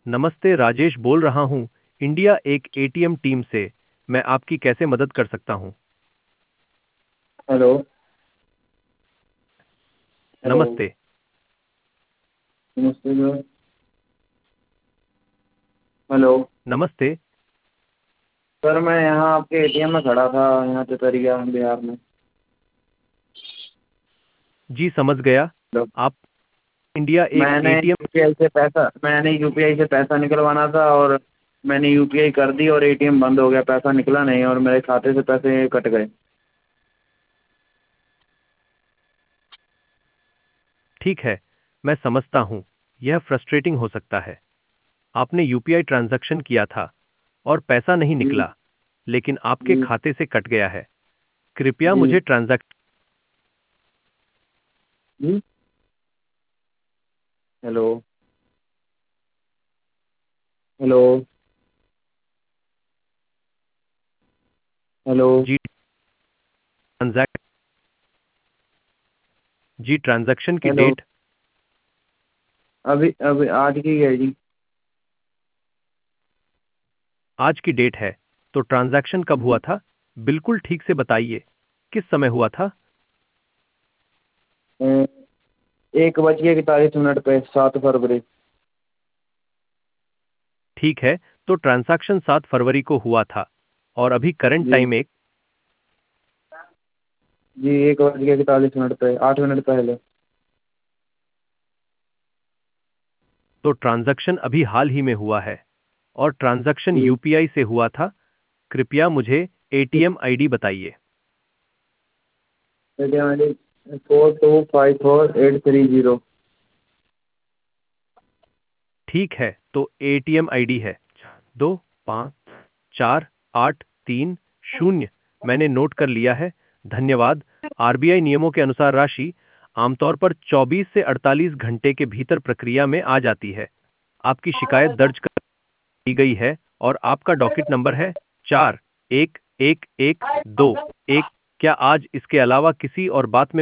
नमस्ते, राजेश बोल रहा हूँ इंडिया एक एटीएम टीम से। मैं आपकी कैसे मदद कर सकता हूँ? हेलो। हेलो। नमस्ते। नमस्ते सर। हेलो। नमस्ते। सर मैं यहाँ आपके एटीएम में खड़ा था, यहाँ पिपरिया बिहार में। जी समझ गया। हेलो। आप इंडिया एक एटीएम। मैंने यूपीआई से पैसा निकलवाना था, और मैंने यूपीआई कर दी और एटीएम बंद हो गया, पैसा निकला नहीं और मेरे खाते से पैसे कट गए। ठीक है, मैं समझता हूँ। यह फ्रस्ट्रेटिंग हो सकता है। आपने यूपीआई ट्रांजैक्शन किया था और पैसा नहीं जी। निकला, लेकिन आपके जी। खाते से कट गया है। कृपया जी। मुझे ट्रांजैक्शन। जी। हेलो। हेलो। हेलो। जी ट्रांजैक्शन। जी ट्रांजैक्शन की हेलो। डेट। अभी अभी आज की है जी। आज की डेट है। तो ट्रांजैक्शन कब हुआ था? बिल्कुल ठीक से बताइए। किस समय हुआ था? 1 बज के 41 मिनट पे, 7 फरवरी। ठीक है, तो ट्रांजैक्शन 7 फरवरी को हुआ था और अभी करंट जी। टाइम एक। जी, 1 बज के 41 मिनट पे, 8 मिनट पहले। तो ट्रांजैक्शन अभी हाल ही में हुआ है और ट्रांजैक्शन जी। यूपीआई से हुआ था। कृपया मुझे एटीएम आईडी बताइए। ATM I D 4254 830। ठीक है, तो एटीएम आईडी है 254830। मैंने नोट कर लिया है। धन्यवाद। आरबीआई नियमों के अनुसार राशि आमतौर पर 24 से 48 घंटे के भीतर प्रक्रिया में आ जाती है। आपकी शिकायत दर्ज कर दी गई है और आपका डॉकेट नंबर है 411121। क्या आज इसके अलावा किसी और बात में